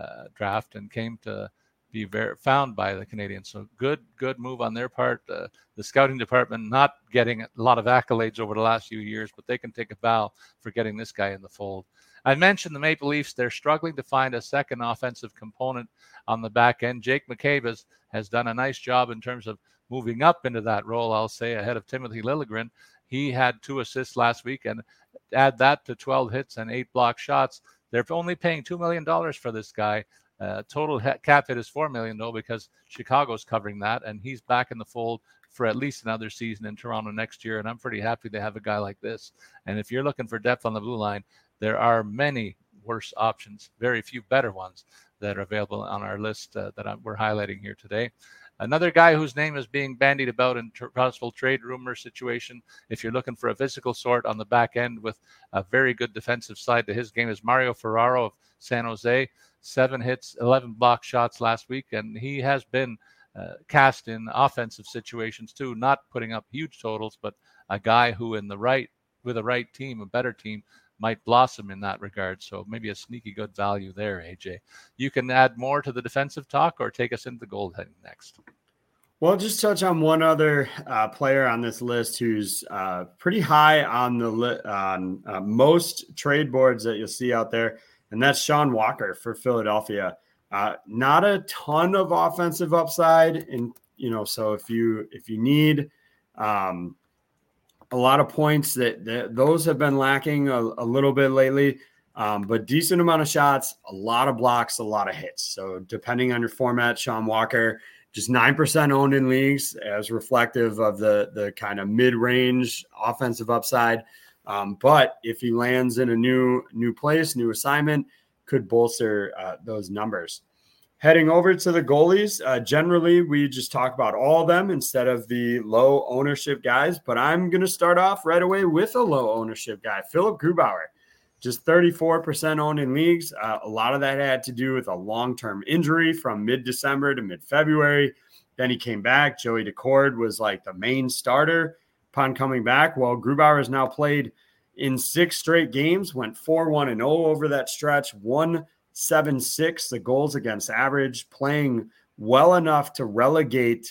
draft and came to be found by the Canadiens. So good move on their part. The scouting department not getting a lot of accolades over the last few years, but they can take a bow for getting this guy in the fold. I mentioned the Maple Leafs. They're struggling to find a second offensive component on the back end. Jake McCabe has done a nice job in terms of moving up into that role, I'll say, ahead of Timothy Liljegren. He had 2 assists last week, and add that to 12 hits and 8 block shots. They're only paying $2 million for this guy. Total cap hit is $4 million, though, because Chicago's covering that, and he's back in the fold for at least another season in Toronto next year, and I'm pretty happy to have a guy like this. And if you're looking for depth on the blue line, there are many worse options, very few better ones that are available on our list we're highlighting here today. Another guy whose name is being bandied about in possible trade rumor situation, if you're looking for a physical sort on the back end with a very good defensive side to his game, is Mario Ferraro of San Jose. 7 hits, 11 block shots last week, and he has been cast in offensive situations too, not putting up huge totals, but a guy who with a right team, a better team, might blossom in that regard. So maybe a sneaky good value there, AJ. You can add more to the defensive talk or take us into the goaltending next. Well, just touch on one other player on this list who's pretty high on the on most trade boards that you'll see out there, and that's Sean Walker for Philadelphia. Not a ton of offensive upside, and so if you need a lot of points, that those have been lacking a little bit lately. But decent amount of shots, a lot of blocks, a lot of hits. So depending on your format, Sean Walker, just 9% owned in leagues, as reflective of the kind of mid-range offensive upside. But if he lands in a new place, new assignment, could bolster those numbers. Heading over to the goalies, generally we just talk about all of them instead of the low ownership guys. But I'm going to start off right away with a low ownership guy, Philip Grubauer. Just 34% owned in leagues. A lot of that had to do with a long-term injury from mid-December to mid-February. Then he came back. Joey Daccord was like the main starter upon coming back. Well, Grubauer has now played in 6 straight games, went 4-1-0 over that stretch, 1.76 the goals against average, playing well enough to relegate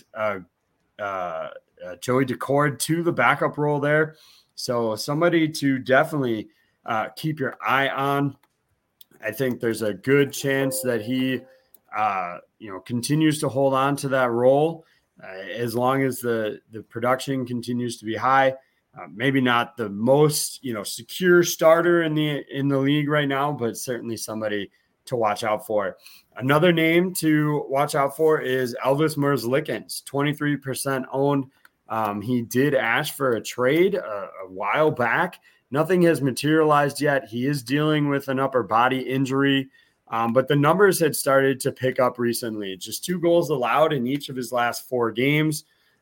Joey Daccord to the backup role there. So somebody to definitely keep your eye on. I think there's a good chance that he, continues to hold on to that role as long as the production continues to be high. Maybe not the most, secure starter in the league right now, but certainly somebody to watch out for. Another name to watch out for is Elvis Merzlikins, 23% owned. He did ask for a trade a while back. Nothing has materialized yet. He is dealing with an upper body injury, but the numbers had started to pick up recently. Just 2 goals allowed in each of his last 4 games,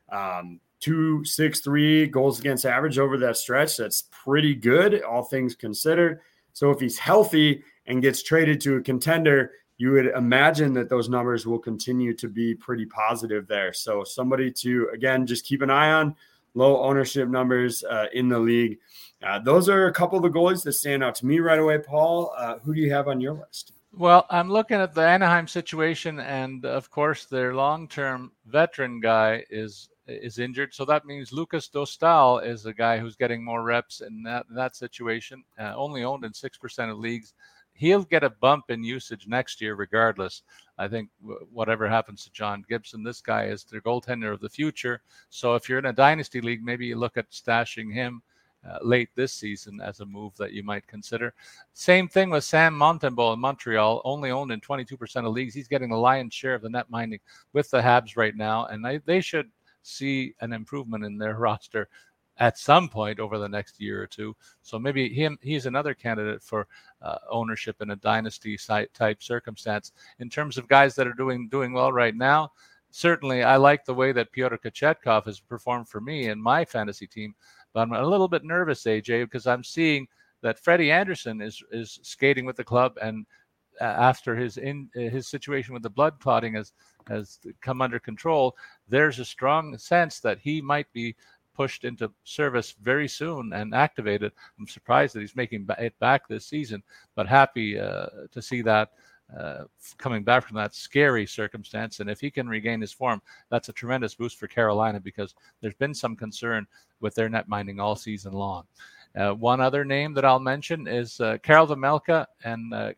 2.63 goals against average over that stretch. That's pretty good, all things considered. So if he's healthy and gets traded to a contender, you would imagine that those numbers will continue to be pretty positive there. So somebody to, again, just keep an eye on. Low ownership numbers in the league. Those are a couple of the goalies that stand out to me right away. Paul, who do you have on your list? Well, I'm looking at the Anaheim situation, and of course, their long-term veteran guy is injured. So that means Lucas Dostal is a guy who's getting more reps in that situation. Only owned in 6% of leagues. He'll get a bump in usage next year, regardless. I think whatever happens to John Gibson, this guy is their goaltender of the future. So if you're in a dynasty league, maybe you look at stashing him late this season as a move that you might consider. Same thing with Sam Montembeault in Montreal, only owned in 22% of leagues. He's getting the lion's share of the net minding with the Habs right now, and they should see an improvement in their roster at some point over the next year or two. So maybe he's another candidate for ownership in a dynasty type circumstance. In terms of guys that are doing well right now, certainly I like the way that Pyotr Kochetkov has performed for me in my fantasy team, but I'm a little bit nervous, AJ, because I'm seeing that Freddie Anderson is skating with the club, and after his situation with the blood clotting has come under control, there's a strong sense that he might be pushed into service very soon and activated. I'm surprised that he's making it back this season, but happy to see that coming back from that scary circumstance. And if he can regain his form, that's a tremendous boost for Carolina, because there's been some concern with their net minding all season long. One other name that I'll mention is Karel Vejmelka and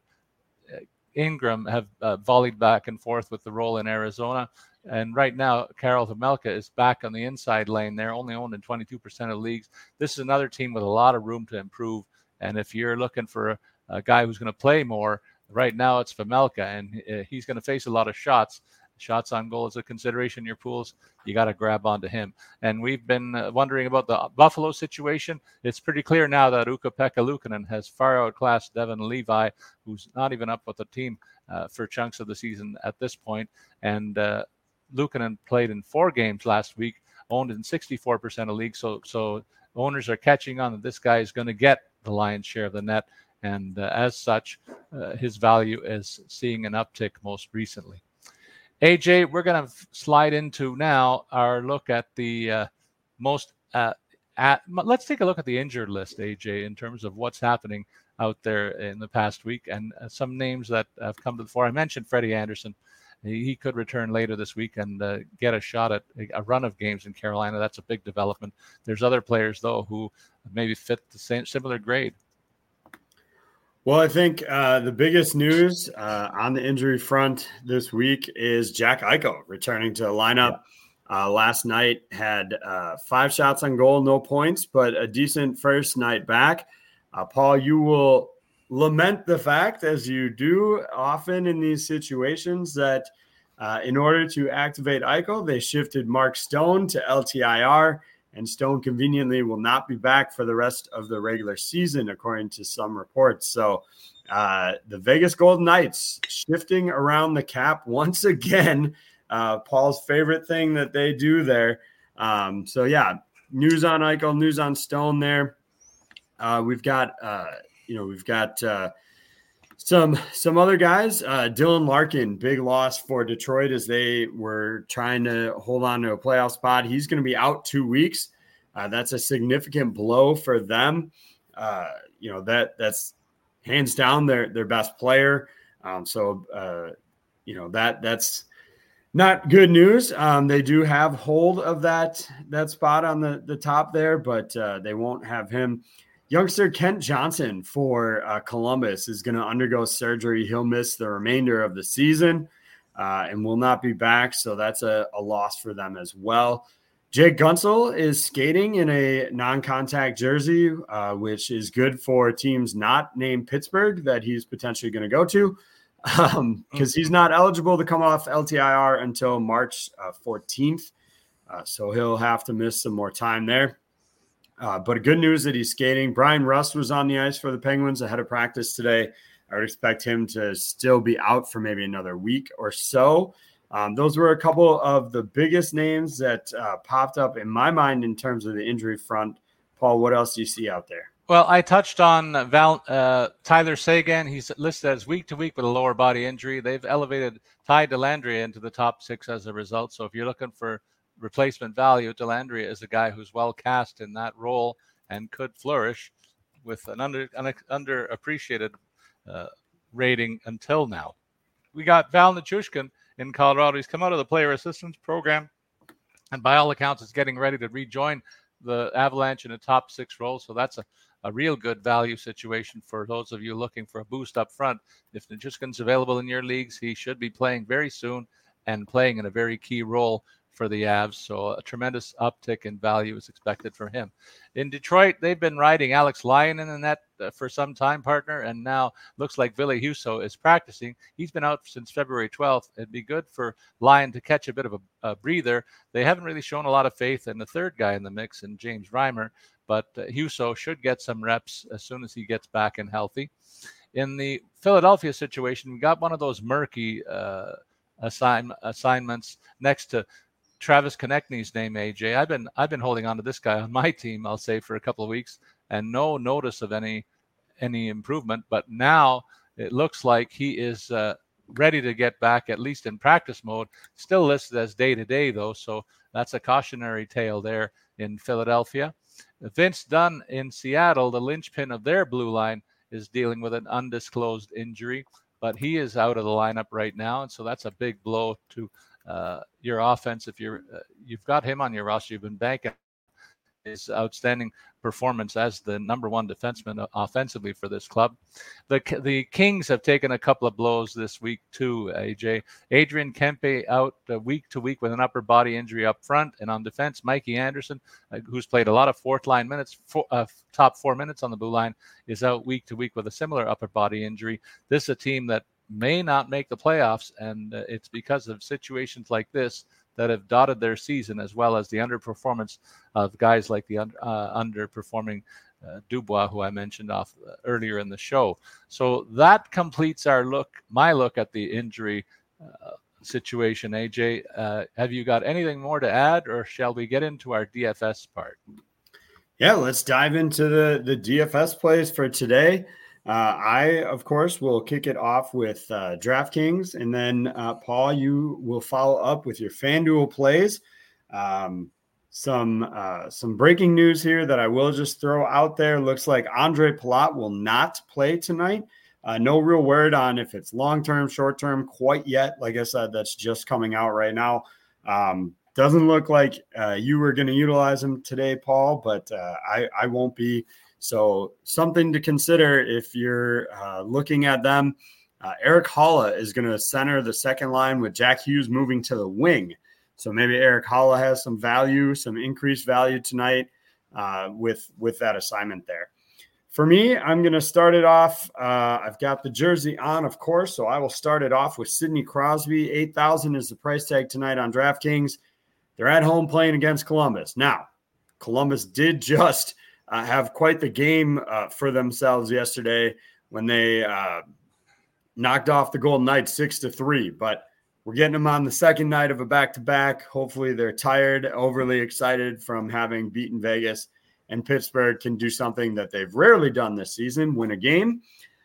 Ingram have volleyed back and forth with the role in Arizona. And right now, Karel Vejmelka is back on the inside lane there, only owned in 22% of leagues. This is another team with a lot of room to improve. And if you're looking for a guy who's going to play more, right now it's Vejmelka, and he's going to face a lot of shots. Shots on goal is a consideration in your pools. You got to grab onto him. And we've been wondering about the Buffalo situation. It's pretty clear now that Ukko-Pekka Luukkonen has far outclassed Devon Levi, who's not even up with the team for chunks of the season at this point. And Luukkonen played in 4 games last week, owned in 64% of leagues. So owners are catching on that this guy is going to get the lion's share of the net. And as such, his value is seeing an uptick most recently. AJ, we're going to slide into now our look at the let's take a look at the injured list, AJ, in terms of what's happening out there in the past week, and some names that have come to the fore. I mentioned Freddie Anderson. he could return later this week and get a shot at a run of games in Carolina. That's a big development. There's other players, though, who maybe fit the similar grade. Well, I think the biggest news on the injury front this week is Jack Eichel returning to the lineup. Last night had 5 shots on goal, no points, but a decent first night back. Paul, you will lament the fact, as you do often in these situations, that in order to activate Eichel, they shifted Mark Stone to LTIR, and Stone conveniently will not be back for the rest of the regular season, according to some reports. So the Vegas Golden Knights shifting around the cap once again, Paul's favorite thing that they do there. So yeah, news on Eichel, news on Stone there. We've got some other guys. Dylan Larkin, big loss for Detroit as they were trying to hold on to a playoff spot. He's going to be out 2 weeks. That's a significant blow for them. That's hands down their best player. That's not good news. They do have hold of that spot on the top there, but they won't have him. Youngster Kent Johnson for Columbus is going to undergo surgery. He'll miss the remainder of the season and will not be back. So that's a loss for them as well. Jake Gunsel is skating in a non-contact jersey, which is good for teams not named Pittsburgh that he's potentially going to go to because he's not eligible to come off LTIR until March 14th. So he'll have to miss some more time there. But good news that he's skating. Brian Rust was on the ice for the Penguins ahead of practice today. I would expect him to still be out for maybe another week or so. Those were a couple of the biggest names that popped up in my mind in terms of the injury front. Paul, what else do you see out there? Well, I touched on Tyler Seguin. He's listed as week to week with a lower body injury. They've elevated Ty Dellandrea into the top 6 as a result. So if you're looking for replacement value, Dellandrea is a guy who's well cast in that role and could flourish with an underappreciated rating until now. We got Val Nichushkin in Colorado. He's come out of the player assistance program, and by all accounts is getting ready to rejoin the Avalanche in a top 6 role. So that's a real good value situation for those of you looking for a boost up front. If Nichushkin's available in your leagues, he should be playing very soon and playing in a very key role for the Avs. So a tremendous uptick in value is expected for him. In Detroit, they've been riding Alex Lyon in the net for some time, partner, and now looks like Ville Husso is practicing. He's been out since February 12th. It'd be good for Lyon to catch a bit of a breather. They haven't really shown a lot of faith in the third guy in the mix, in James Reimer, but Husso should get some reps as soon as he gets back and healthy. In the Philadelphia situation, we got one of those murky assignments next to Travis Konechny's name, AJ. I've been holding on to this guy on my team, I'll say, for a couple of weeks, and no notice of any improvement. But now it looks like he is ready to get back, at least in practice mode. Still listed as day-to-day, though, so that's a cautionary tale there in Philadelphia. Vince Dunn in Seattle, the linchpin of their blue line, is dealing with an undisclosed injury, but he is out of the lineup right now, and so that's a big blow to your offense. If you've got him on your roster, you've been banking his outstanding performance as the number 1 defenseman offensively for this club. The Kings have taken a couple of blows this week too, AJ. Adrian Kempe out week to week with an upper body injury up front, and on defense, Mikey Anderson, who's played a lot of fourth line minutes, top 4 minutes on the blue line, is out week to week with a similar upper body injury. This is a team that may not make the playoffs, and it's because of situations like this that have dotted their season, as well as the underperformance of guys like the underperforming Dubois, who I mentioned earlier in the show. So that completes my look at the injury situation. AJ, have you got anything more to add, or shall we get into our DFS part? Yeah, let's dive into the DFS plays for today. I, of course, will kick it off with DraftKings, and then Paul, you will follow up with your FanDuel plays. Some breaking news here that I will just throw out there. Looks like Andre Palat will not play tonight No real word on if it's long-term, short-term quite yet. Like I said, that's just coming out right now. Doesn't look like you were going to utilize him today, Paul, but I won't be. So something to consider if you're looking at them. Eric Haula is going to center the second line with Jack Hughes moving to the wing. So maybe Eric Haula has some value, some increased value tonight with that assignment there. For me, I'm going to start it off. I've got the jersey on, of course, so I will start it off with Sidney Crosby. $8,000 is the price tag tonight on DraftKings. They're at home playing against Columbus. Now, Columbus did just have quite the game for themselves yesterday when they knocked off the Golden Knights 6-3. But we're getting them on the second night of a back-to-back. Hopefully they're tired, overly excited from having beaten Vegas, and Pittsburgh can do something that they've rarely done this season, win a game.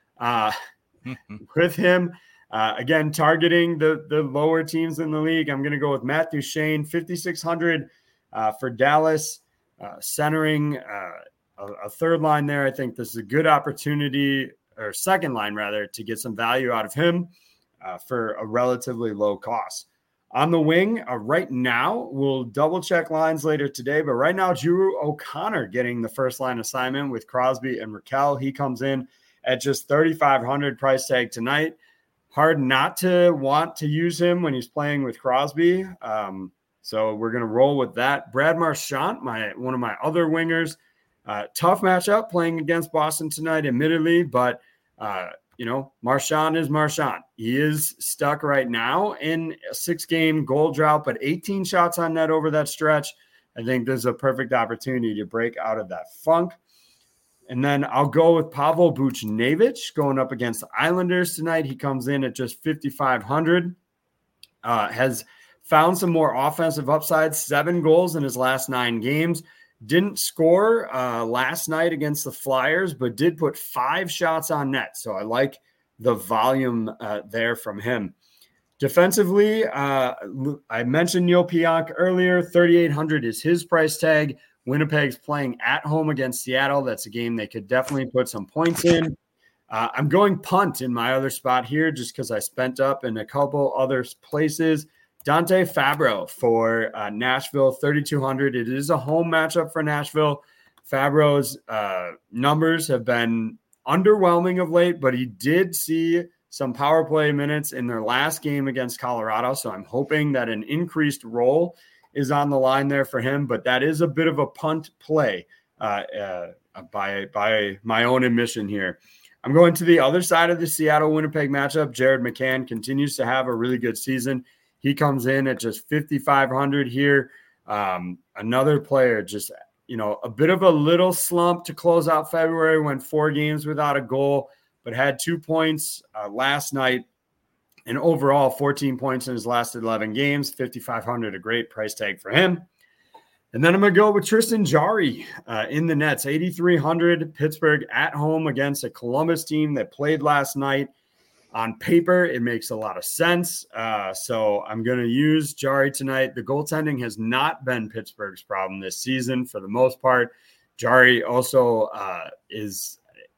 With him, again, targeting the lower teams in the league, I'm going to go with Matt Duchene, $5,600 for Dallas, centering a third line there. I think this is a good opportunity, or second line rather, to get some value out of him for a relatively low cost. On the wing, right now, we'll double-check lines later today, but right now, Drew O'Connor getting the first-line assignment with Crosby and Raquel. He comes in at just $3,500 price tag tonight. Hard not to want to use him when he's playing with Crosby, so we're going to roll with that. Brad Marchand, one of my other wingers, tough matchup playing against Boston tonight, admittedly, but Marchand is Marchand. He is stuck right now in a 6-game goal drought, but 18 shots on net over that stretch. I think there's a perfect opportunity to break out of that funk. And then I'll go with Pavel Buchnevich going up against the Islanders tonight. He comes in at just $5,500. Has found some more offensive upside, 7 goals in his last 9 games. Didn't score last night against the Flyers, but did put 5 shots on net. So I like the volume there from him. Defensively, I mentioned Neil Pionk earlier. $3,800 is his price tag. Winnipeg's playing at home against Seattle. That's a game they could definitely put some points in. I'm going punt in my other spot here just because I spent up in a couple other places. Dante Fabro for Nashville, $3,200. It is a home matchup for Nashville. Fabro's numbers have been underwhelming of late, but he did see some power play minutes in their last game against Colorado, so I'm hoping that an increased role is on the line there for him, but that is a bit of a punt play by my own admission here. I'm going to the other side of the Seattle-Winnipeg matchup. Jared McCann continues to have a really good season. He comes in at just $5,500 here. Another player, just, a bit of a little slump to close out February, went 4 games without a goal, but had 2 points last night. And overall, 14 points in his last 11 games, $5,500, a great price tag for him. And then I'm going to go with Tristan Jarry in the nets, $8,300. Pittsburgh at home against a Columbus team that played last night. On paper, it makes a lot of sense. So I'm going to use Jarry tonight. The goaltending has not been Pittsburgh's problem this season for the most part. Jarry also is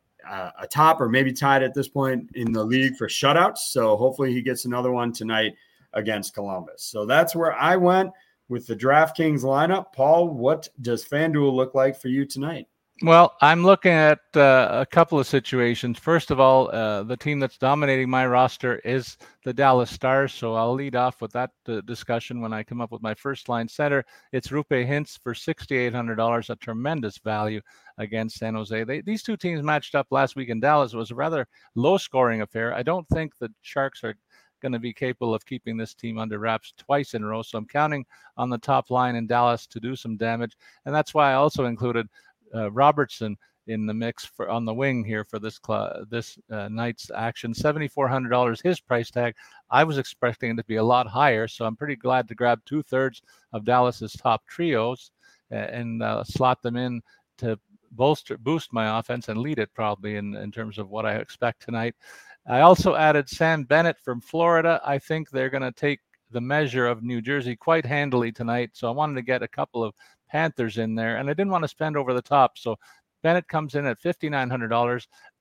a top or maybe tied at this point in the league for shutouts. So hopefully he gets another one tonight against Columbus. So that's where I went with the DraftKings lineup. Paul, what does FanDuel look like for you tonight? Well, I'm looking at a couple of situations. First of all, the team that's dominating my roster is the Dallas Stars, so I'll lead off with that discussion when I come up with my first line center. It's Rupe Hintz for $6,800, a tremendous value against San Jose. These two teams matched up last week in Dallas. It was a rather low-scoring affair. I don't think the Sharks are going to be capable of keeping this team under wraps twice in a row, so I'm counting on the top line in Dallas to do some damage, and that's why I also included Robertson in the mix on the wing here for this night's action. $7,400 his price tag. I was expecting it to be a lot higher, so I'm pretty glad to grab 2/3 of Dallas's top trios and slot them in to boost my offense and lead it probably in terms of what I expect tonight. I also added Sam Bennett from Florida. I think they're going to take the measure of New Jersey quite handily tonight, so I wanted to get a couple of Panthers in there, and I didn't want to spend over the top, so Bennett comes in at $5,900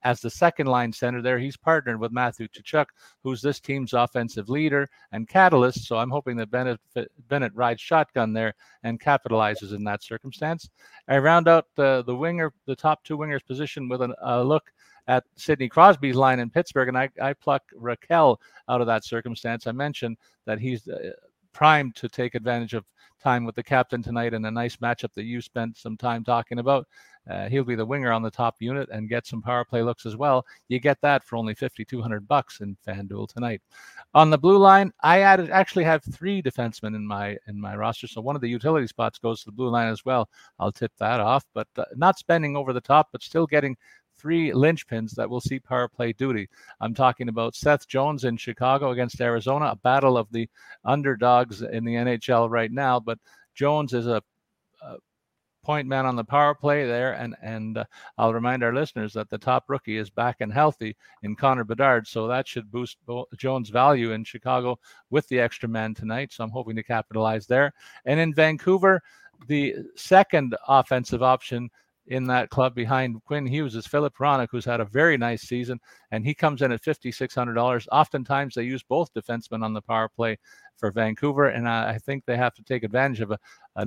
as the second line center there. He's partnered with Matthew Tkachuk, who's this team's offensive leader and catalyst. So I'm hoping that Bennett rides shotgun there and capitalizes in that circumstance. I round out the top two wingers position with a look at Sidney Crosby's line in Pittsburgh, and I pluck Raquel out of that circumstance. I mentioned that he's primed to take advantage of time with the captain tonight in a nice matchup that you spent some time talking about. He'll be the winger on the top unit and get some power play looks as well. You get that for only $5,200 in FanDuel tonight. On the blue line, I actually have 3 defensemen in my roster, so one of the utility spots goes to the blue line as well. I'll tip that off, but not spending over the top, but still getting 3 linchpins that will see power play duty. I'm talking about Seth Jones in Chicago against Arizona, a battle of the underdogs in the NHL right now. But Jones is a point man on the power play there, and I'll remind our listeners that the top rookie is back and healthy in Connor Bedard, so that should boost Jones' value in Chicago with the extra man tonight. So I'm hoping to capitalize there. And in Vancouver, the second offensive option in that club behind Quinn Hughes is Philip Hronek, who's had a very nice season, and he comes in at $5,600. Oftentimes they use both defensemen on the power play for Vancouver, and I think they have to take advantage of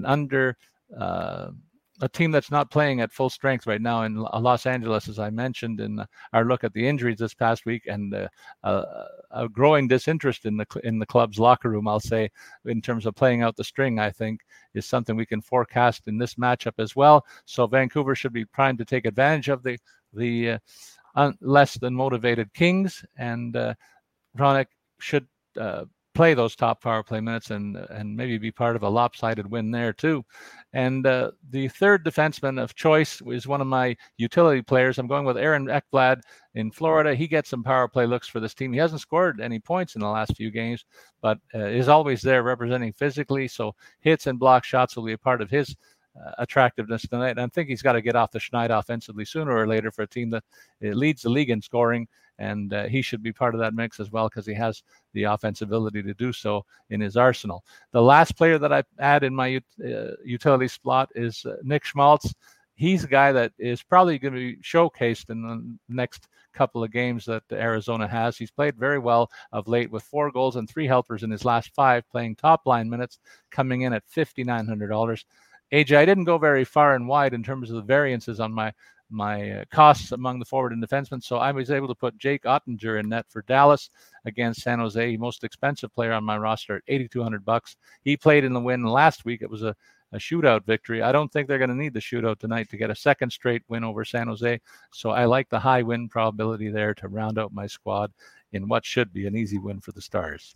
a team that's not playing at full strength right now in Los Angeles, as I mentioned in our look at the injuries this past week, and a growing disinterest in the club's locker room, I'll say, in terms of playing out the string, I think is something we can forecast in this matchup as well. So Vancouver should be primed to take advantage of the less than motivated Kings, and Hronek should play those top power play minutes and maybe be part of a lopsided win there too. And the third defenseman of choice is one of my utility players. I'm going with Aaron Ekblad in Florida. He gets some power play looks for this team. He hasn't scored any points in the last few games, but is always there representing physically. So hits and block shots will be a part of his attractiveness tonight. And I think he's got to get off the schneid offensively sooner or later for a team that leads the league in scoring. And he should be part of that mix as well because he has the offensive ability to do so in his arsenal. The last player that I add in my utility slot is Nick Schmaltz. He's a guy that is probably going to be showcased in the next couple of games that Arizona has. He's played very well of late with 4 goals and 3 helpers in his last 5, playing top line minutes, coming in at $5,900. AJ, I didn't go very far and wide in terms of the variances on my costs among the forward and defensemen. So I was able to put Jake Ottinger in net for Dallas against San Jose, most expensive player on my roster at $8,200. He played in the win last week. It was a shootout victory. I don't think they're going to need the shootout tonight to get a second straight win over San Jose. So I like the high win probability there to round out my squad in what should be an easy win for the Stars.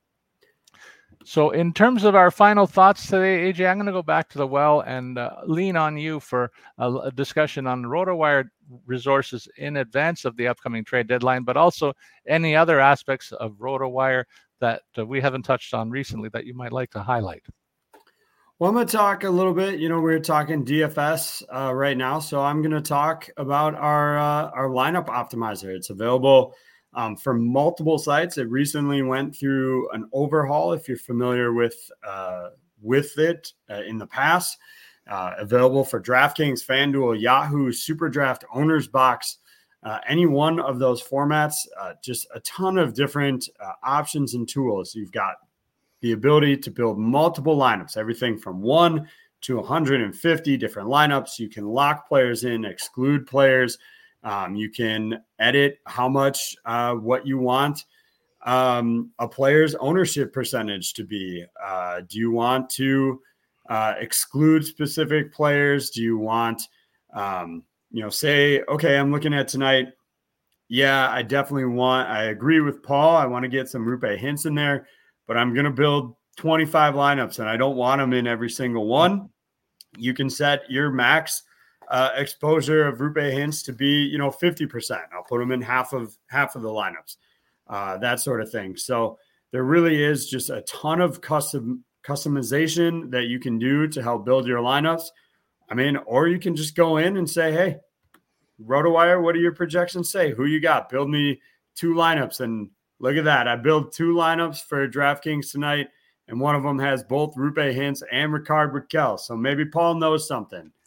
So in terms of our final thoughts today, AJ, I'm going to go back to the well and lean on you for a discussion on RotoWire resources in advance of the upcoming trade deadline, but also any other aspects of RotoWire that we haven't touched on recently that you might like to highlight. Well, I'm going to talk a little bit. We're talking DFS right now, so I'm going to talk about our lineup optimizer. It's available for multiple sites. It recently went through an overhaul. If you're familiar with it in the past, available for DraftKings, FanDuel, Yahoo, SuperDraft, Owner's Box, any one of those formats. Just a ton of different options and tools. You've got the ability to build multiple lineups, everything from 1 to 150 different lineups. You can lock players in, exclude players. You can edit how much, what you want a player's ownership percentage to be. Do you want to exclude specific players? Do you want, say, okay, I'm looking at tonight. Yeah, I agree with Paul. I want to get some Roope Hintz in there, but I'm going to build 25 lineups and I don't want them in every single one. You can set your max exposure of Roope Hintz to be, 50%. I'll put them in half of the lineups, that sort of thing. So there really is just a ton of customization that you can do to help build your lineups. Or you can just go in and say, hey, RotoWire, what do your projections say? Who you got? Build me 2 lineups. And look at that. I built 2 lineups for DraftKings tonight, and one of them has both Roope Hintz and Rickard Rakell. So maybe Paul knows something.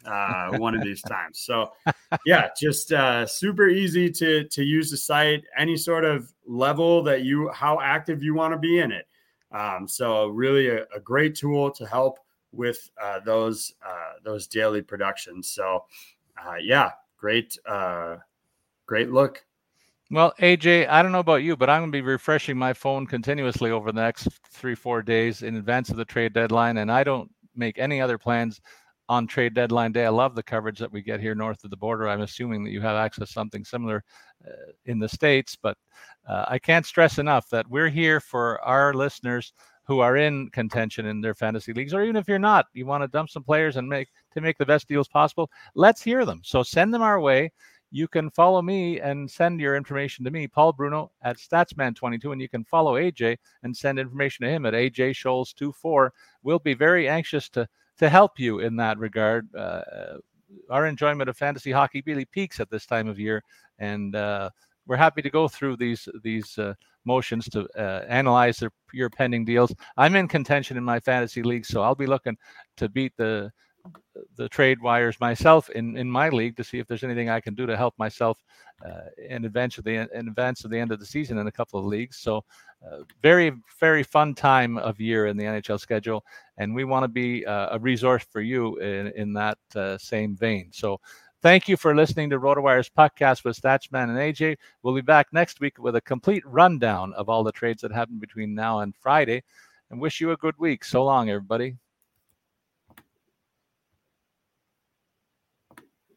one of these times. So yeah, just super easy to use the site, any sort of level that how active you want to be in it. So really a great tool to help with those daily productions. So yeah, great look. Well, AJ, I don't know about you, but I'm going to be refreshing my phone continuously over the next 3-4 days in advance of the trade deadline. And I don't make any other plans on trade deadline day. I love the coverage that we get here north of the border. I'm assuming that you have access to something similar in the States, but I can't stress enough that we're here for our listeners who are in contention in their fantasy leagues, or even if you're not, you want to dump some players and make the best deals possible. Let's hear them. So send them our way. You can follow me and send your information to me, Paul Bruno at Statsman22, and you can follow AJ and send information to him at AJ Scholes24. We'll be very anxious to help you in that regard. Our enjoyment of fantasy hockey really peaks at this time of year, and we're happy to go through these motions to analyze your pending deals. I'm in contention in my fantasy league, so I'll be looking to beat the trade wires myself in my league to see if there's anything I can do to help myself in advance of the end of the season in a couple of leagues. So very, very fun time of year in the NHL schedule, and we want to be a resource for you in that same vein. So thank you for listening to RotoWire's podcast with Statsman and AJ. We'll be back next week with a complete rundown of all the trades that happen between now and Friday, and wish you a good week. So long, everybody.